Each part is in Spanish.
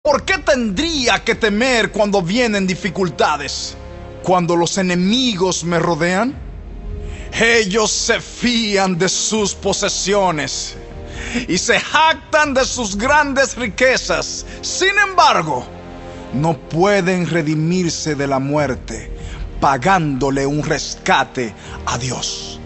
¿Por qué tendría que temer cuando vienen dificultades? Cuando los enemigos me rodean, ellos se fían de sus posesiones y se jactan de sus grandes riquezas. Sin embargo, no pueden redimirse de la muerte, pagándole un rescate a Dios.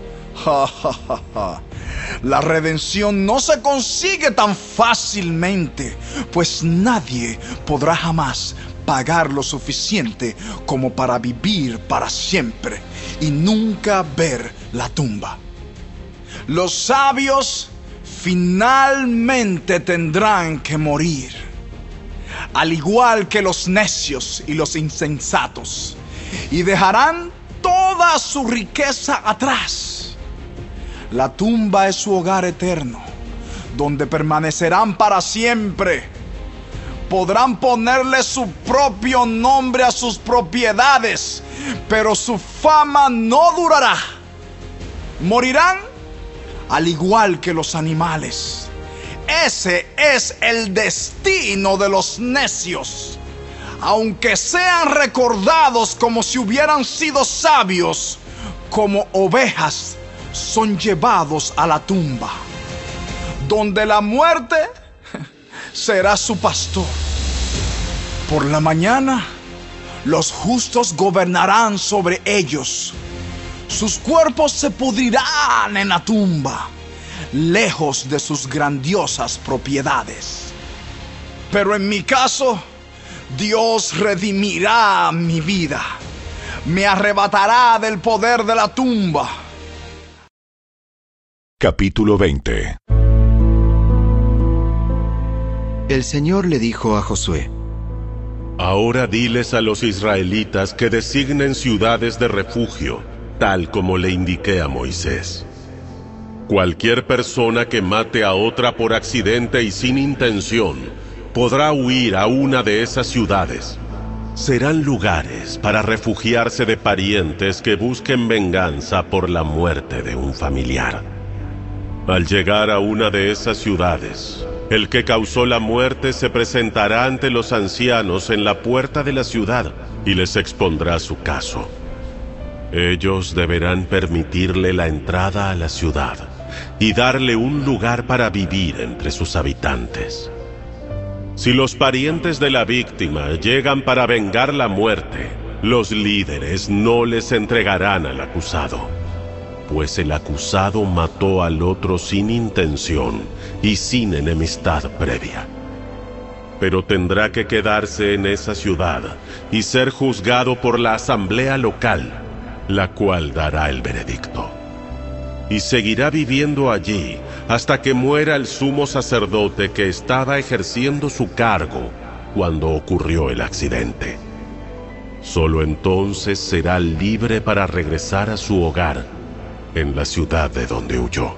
La redención no se consigue tan fácilmente, pues nadie podrá jamás pagar lo suficiente como para vivir para siempre y nunca ver la tumba. Los sabios finalmente tendrán que morir, al igual que los necios y los insensatos, y dejarán toda su riqueza atrás. La tumba es su hogar eterno, donde permanecerán para siempre. Podrán ponerle su propio nombre a sus propiedades, pero su fama no durará. Morirán al igual que los animales. Ese es el destino de los necios. Aunque sean recordados como si hubieran sido sabios, como ovejas son llevados a la tumba, donde la muerte será su pastor. Por la mañana, los justos gobernarán sobre ellos. Sus cuerpos se pudrirán en la tumba, lejos de sus grandiosas propiedades. Pero en mi caso, Dios redimirá mi vida. Me arrebatará del poder de la tumba. Capítulo 20. El Señor le dijo a Josué: Ahora diles a los israelitas que designen ciudades de refugio, tal como le indiqué a Moisés. Cualquier persona que mate a otra por accidente y sin intención podrá huir a una de esas ciudades. Serán lugares para refugiarse de parientes que busquen venganza por la muerte de un familiar. Al llegar a una de esas ciudades, el que causó la muerte se presentará ante los ancianos en la puerta de la ciudad y les expondrá su caso. Ellos deberán permitirle la entrada a la ciudad y darle un lugar para vivir entre sus habitantes. Si los parientes de la víctima llegan para vengar la muerte, los líderes no les entregarán al acusado, pues el acusado mató al otro sin intención y sin enemistad previa. Pero tendrá que quedarse en esa ciudad y ser juzgado por la asamblea local, la cual dará el veredicto. Y seguirá viviendo allí hasta que muera el sumo sacerdote que estaba ejerciendo su cargo cuando ocurrió el accidente. Solo entonces será libre para regresar a su hogar en la ciudad de donde huyó.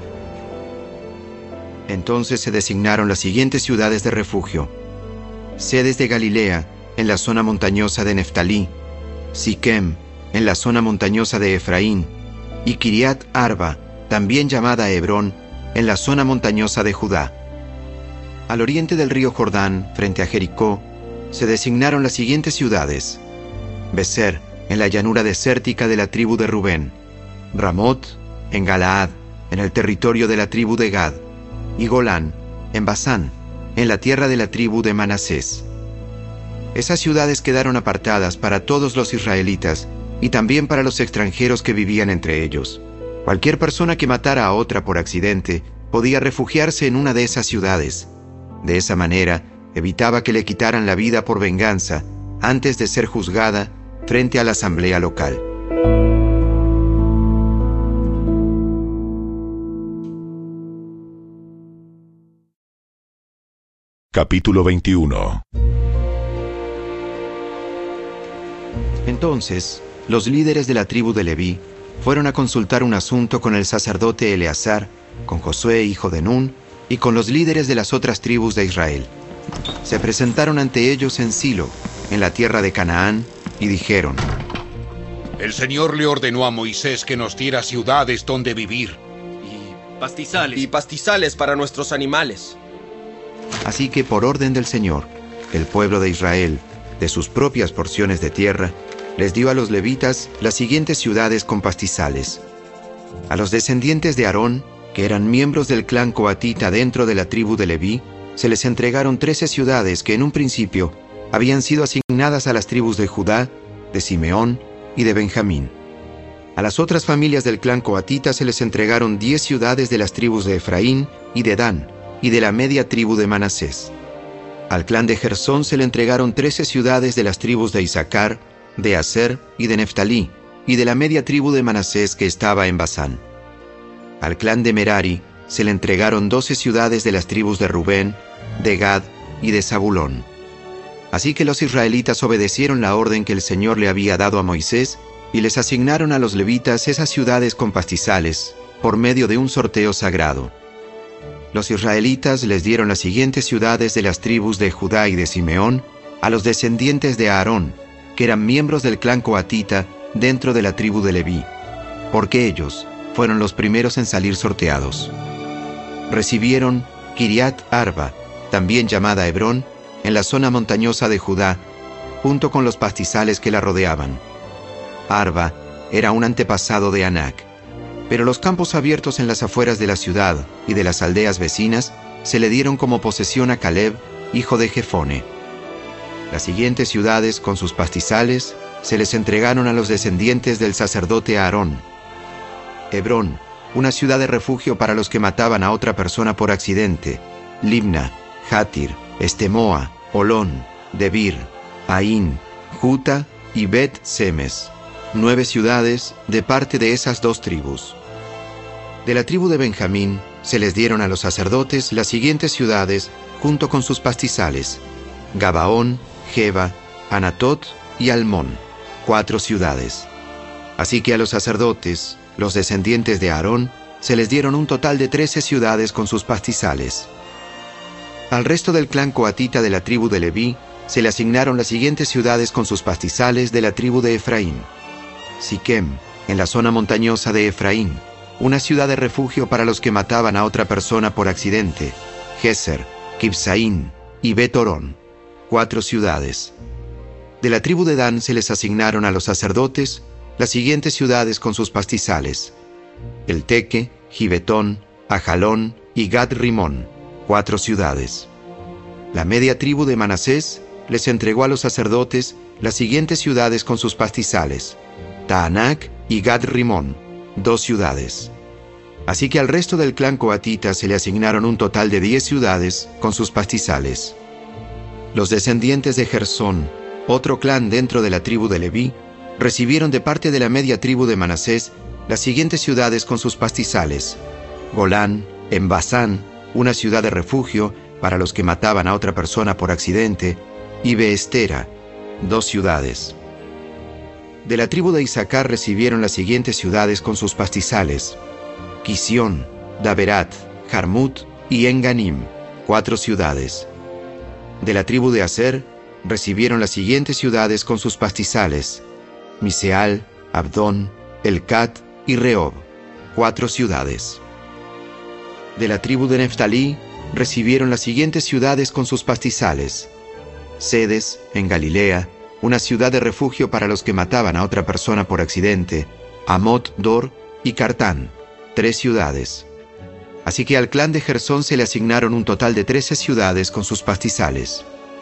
Entonces se designaron las siguientes ciudades de refugio: Cedes de Galilea, en la zona montañosa de Neftalí; Siquem, en la zona montañosa de Efraín; y Kiriat Arba, también llamada Hebrón, en la zona montañosa de Judá. Al oriente del río Jordán, frente a Jericó, se designaron las siguientes ciudades: Beser, en la llanura desértica de la tribu de Rubén; Ramot, en Galaad, en el territorio de la tribu de Gad; y Golán, en Basán, en la tierra de la tribu de Manasés. Esas ciudades quedaron apartadas para todos los israelitas y también para los extranjeros que vivían entre ellos. Cualquier persona que matara a otra por accidente podía refugiarse en una de esas ciudades. De esa manera, evitaba que le quitaran la vida por venganza antes de ser juzgada frente a la asamblea local. Capítulo 21. Entonces, los líderes de la tribu de Leví fueron a consultar un asunto con el sacerdote Eleazar, con Josué hijo de Nun, y con los líderes de las otras tribus de Israel. Se presentaron ante ellos en Silo, en la tierra de Canaán, y dijeron: El Señor le ordenó a Moisés que nos diera ciudades donde vivir. Y pastizales para nuestros animales. Así que, por orden del Señor, el pueblo de Israel, de sus propias porciones de tierra, les dio a los levitas las siguientes ciudades con pastizales. A los descendientes de Aarón, que eran miembros del clan coatita dentro de la tribu de Leví, se les entregaron 13 ciudades que en un principio habían sido asignadas a las tribus de Judá, de Simeón y de Benjamín. A las otras familias del clan coatita se les entregaron 10 ciudades de las tribus de Efraín y de Dan, y de la media tribu de Manasés. Al clan de Gersón se le entregaron 13 ciudades de las tribus de Isaacar, de Aser y de Neftalí, y de la media tribu de Manasés que estaba en Basán. Al clan de Merari se le entregaron 12 ciudades de las tribus de Rubén, de Gad y de Zabulón. Así que los israelitas obedecieron la orden que el Señor le había dado a Moisés y les asignaron a los levitas esas ciudades con pastizales, por medio de un sorteo sagrado. Los israelitas les dieron las siguientes ciudades de las tribus de Judá y de Simeón a los descendientes de Aarón, que eran miembros del clan coatita dentro de la tribu de Leví, porque ellos fueron los primeros en salir sorteados. Recibieron Kiriat Arba, también llamada Hebrón, en la zona montañosa de Judá, junto con los pastizales que la rodeaban. Arba era un antepasado de Anac, pero los campos abiertos en las afueras de la ciudad y de las aldeas vecinas se le dieron como posesión a Caleb, hijo de Jefone. Las siguientes ciudades con sus pastizales se les entregaron a los descendientes del sacerdote Aarón. Hebrón, una ciudad de refugio para los que mataban a otra persona por accidente. Libna, Jatir, Estemoa, Olón, Debir, Aín, Juta y Bet-Semes. 9 ciudades de parte de esas 2 tribus. De la tribu de Benjamín se les dieron a los sacerdotes las siguientes ciudades junto con sus pastizales: Gabaón, Geba, Anatot y Almón, 4 ciudades. Así que a los sacerdotes, los descendientes de Aarón, se les dieron un total de 13 ciudades con sus pastizales. Al resto del clan coatita de la tribu de Leví se le asignaron las siguientes ciudades con sus pastizales de la tribu de Efraín: Siquem, en la zona montañosa de Efraín, una ciudad de refugio para los que mataban a otra persona por accidente. Geser, Kibsaín y Bet-Horón, 4 ciudades. De la tribu de Dan se les asignaron a los sacerdotes las siguientes ciudades con sus pastizales: El Teque, Gibetón, Ajalón y Gad-Rimón, 4 ciudades. La media tribu de Manasés les entregó a los sacerdotes las siguientes ciudades con sus pastizales: Taanac y Gad-Rimón, 2 ciudades. Así que al resto del clan coatita se le asignaron un total de 10 ciudades con sus pastizales. Los descendientes de Gersón, otro clan dentro de la tribu de Leví, recibieron de parte de la media tribu de Manasés las siguientes ciudades con sus pastizales: Golán, en Basán, una ciudad de refugio para los que mataban a otra persona por accidente, y Beestera, 2 ciudades. De la tribu de Isaacar recibieron las siguientes ciudades con sus pastizales: Quisión, Daberat, Jarmut y Enganim, 4 ciudades. De la tribu de Aser recibieron las siguientes ciudades con sus pastizales: Miseal, Abdón, Elcat y Rehob, 4 ciudades. De la tribu de Neftalí recibieron las siguientes ciudades con sus pastizales: Sedes, en Galilea, una ciudad de refugio para los que mataban a otra persona por accidente, Amot Dor y Cartán, 3 ciudades. Así que al clan de Gersón se le asignaron un total de 13 ciudades con sus pastizales.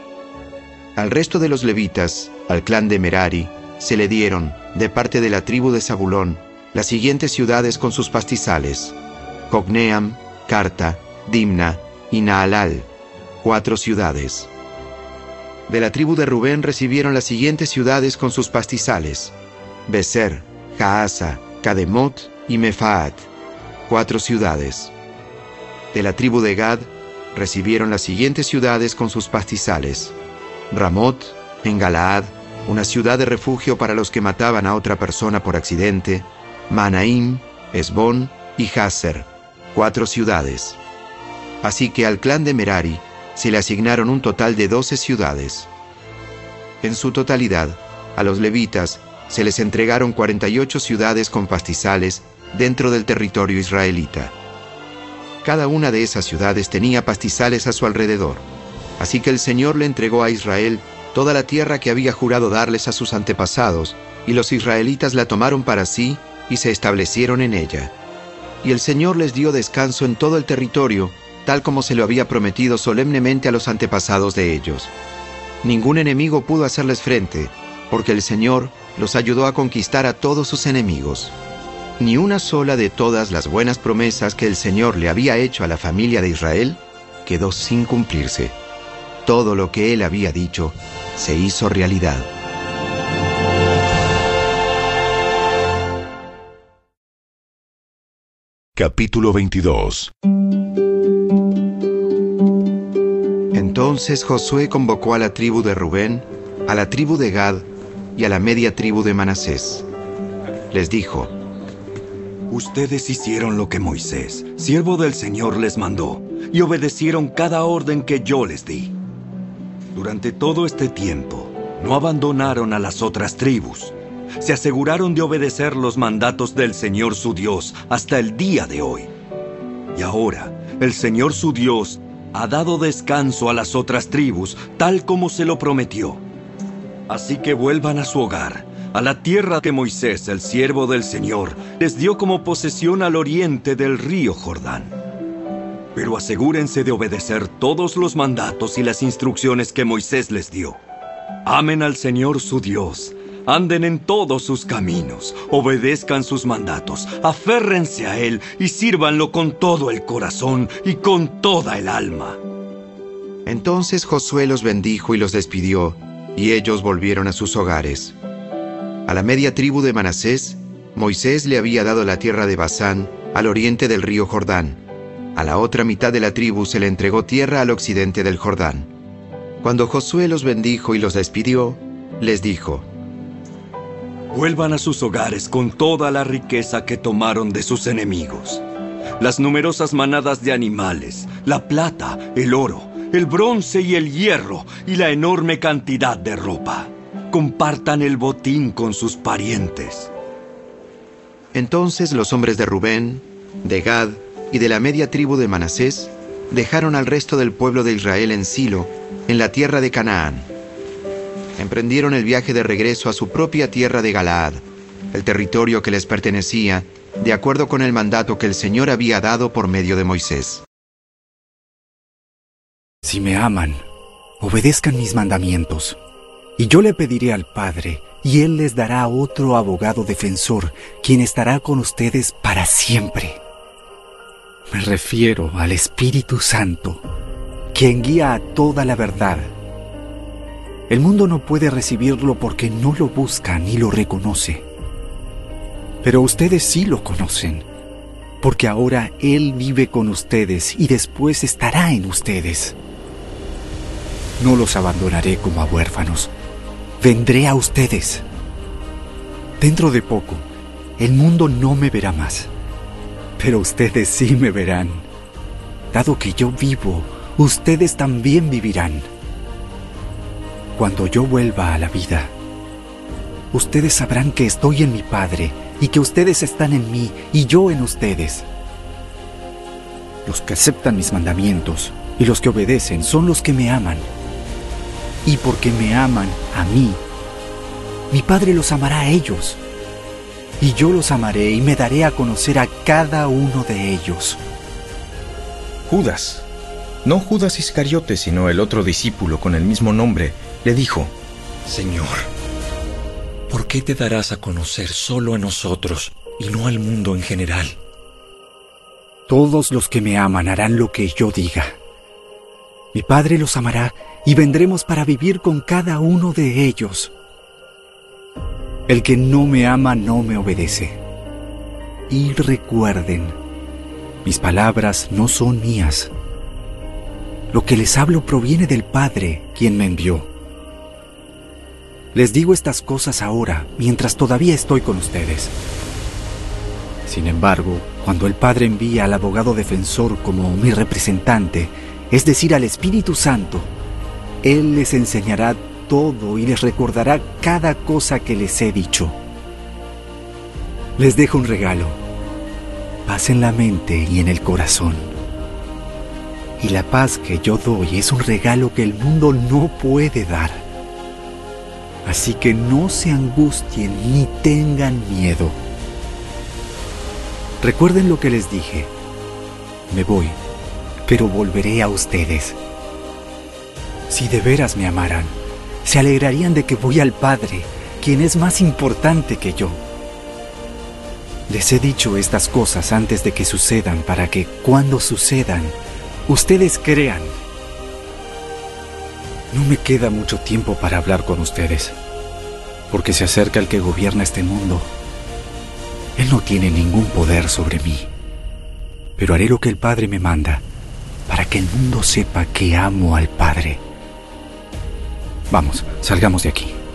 Al resto de los levitas, al clan de Merari, se le dieron, de parte de la tribu de Zabulón, las siguientes ciudades con sus pastizales: Jocneam, Carta, Dimna y Naalal, 4 ciudades. De la tribu de Rubén recibieron las siguientes ciudades con sus pastizales: Beser, Jaasa, Cademot y Mefaat, 4 ciudades. De la tribu de Gad recibieron las siguientes ciudades con sus pastizales: Ramot, en Galaad, una ciudad de refugio para los que mataban a otra persona por accidente, Manaim, Esbón y Jaser, 4 ciudades. Así que al clan de Merari se le asignaron un total de 12 ciudades. En su totalidad, a los levitas se les entregaron 48 ciudades con pastizales dentro del territorio israelita. Cada una de esas ciudades tenía pastizales a su alrededor. Así que el Señor le entregó a Israel toda la tierra que había jurado darles a sus antepasados, y los israelitas la tomaron para sí y se establecieron en ella. Y el Señor les dio descanso en todo el territorio, tal como se lo había prometido solemnemente a los antepasados de ellos. Ningún enemigo pudo hacerles frente, porque el Señor los ayudó a conquistar a todos sus enemigos. Ni una sola de todas las buenas promesas que el Señor le había hecho a la familia de Israel quedó sin cumplirse. Todo lo que Él había dicho se hizo realidad. Capítulo 22. Entonces Josué convocó a la tribu de Rubén, a la tribu de Gad y a la media tribu de Manasés. Les dijo: Ustedes hicieron lo que Moisés, siervo del Señor, les mandó, y obedecieron cada orden que yo les di. Durante todo este tiempo, no abandonaron a las otras tribus. Se aseguraron de obedecer los mandatos del Señor su Dios hasta el día de hoy. Y ahora, el Señor su Dios ha dado descanso a las otras tribus, tal como se lo prometió. Así que vuelvan a su hogar, a la tierra que Moisés, el siervo del Señor, les dio como posesión al oriente del río Jordán. Pero asegúrense de obedecer todos los mandatos y las instrucciones que Moisés les dio. Amen al Señor su Dios, anden en todos sus caminos, obedezcan sus mandatos, aférrense a Él y sírvanlo con todo el corazón y con toda el alma. Entonces Josué los bendijo y los despidió, y ellos volvieron a sus hogares. A la media tribu de Manasés, Moisés le había dado la tierra de Basán, al oriente del río Jordán. A la otra mitad de la tribu se le entregó tierra al occidente del Jordán. Cuando Josué los bendijo y los despidió, les dijo: Vuelvan a sus hogares con toda la riqueza que tomaron de sus enemigos. Las numerosas manadas de animales, la plata, el oro, el bronce y el hierro, y la enorme cantidad de ropa. Compartan el botín con sus parientes. Entonces los hombres de Rubén, de Gad y de la media tribu de Manasés dejaron al resto del pueblo de Israel en Silo, en la tierra de Canaán. Emprendieron el viaje de regreso a su propia tierra de Galaad, el territorio que les pertenecía, de acuerdo con el mandato que el Señor había dado por medio de Moisés. Si me aman, obedezcan mis mandamientos, y yo le pediré al Padre, y Él les dará otro abogado defensor, quien estará con ustedes para siempre. Me refiero al Espíritu Santo, quien guía a toda la verdad. El mundo no puede recibirlo porque no lo busca ni lo reconoce. Pero ustedes sí lo conocen, porque ahora Él vive con ustedes y después estará en ustedes. No los abandonaré como a huérfanos. Vendré a ustedes. Dentro de poco, el mundo no me verá más, pero ustedes sí me verán. Dado que yo vivo, ustedes también vivirán. Cuando yo vuelva a la vida, ustedes sabrán que estoy en mi Padre y que ustedes están en mí y yo en ustedes. Los que aceptan mis mandamientos y los que obedecen son los que me aman. Y porque me aman a mí, mi Padre los amará a ellos. Y yo los amaré y me daré a conocer a cada uno de ellos. Judas, no Judas Iscariote, sino el otro discípulo con el mismo nombre, le dijo: Señor, ¿por qué te darás a conocer solo a nosotros y no al mundo en general? Todos los que me aman harán lo que yo diga. Mi Padre los amará y vendremos para vivir con cada uno de ellos. El que no me ama no me obedece. Y recuerden, mis palabras no son mías. Lo que les hablo proviene del Padre, quien me envió. Les digo estas cosas ahora, mientras todavía estoy con ustedes. Sin embargo, cuando el Padre envía al abogado defensor como mi representante, es decir, al Espíritu Santo, Él les enseñará todo y les recordará cada cosa que les he dicho. Les dejo un regalo, paz en la mente y en el corazón. Y la paz que yo doy es un regalo que el mundo no puede dar. Así que no se angustien ni tengan miedo. Recuerden lo que les dije. Me voy, pero volveré a ustedes. Si de veras me amaran, se alegrarían de que voy al Padre, quien es más importante que yo. Les he dicho estas cosas antes de que sucedan para que, cuando sucedan, ustedes crean. No me queda mucho tiempo para hablar con ustedes, porque se acerca el que gobierna este mundo. Él no tiene ningún poder sobre mí, pero haré lo que el Padre me manda, para que el mundo sepa que amo al Padre. Vamos, salgamos de aquí.